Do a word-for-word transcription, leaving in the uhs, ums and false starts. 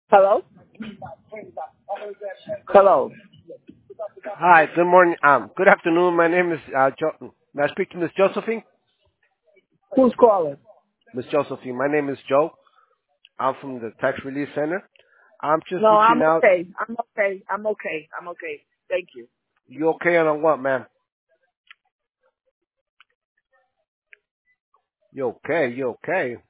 Hello? Hello. Hi, good morning. Um, good afternoon. My name is uh, jo- May I speak to Miss Josephine? Who's calling? Miss Josephine, my name is Joe. I'm from the Tax Relief Center. I'm just No, I'm reaching out. okay. I'm okay. I'm okay. I'm okay. Thank you. You okay on what, ma'am? You okay? You okay?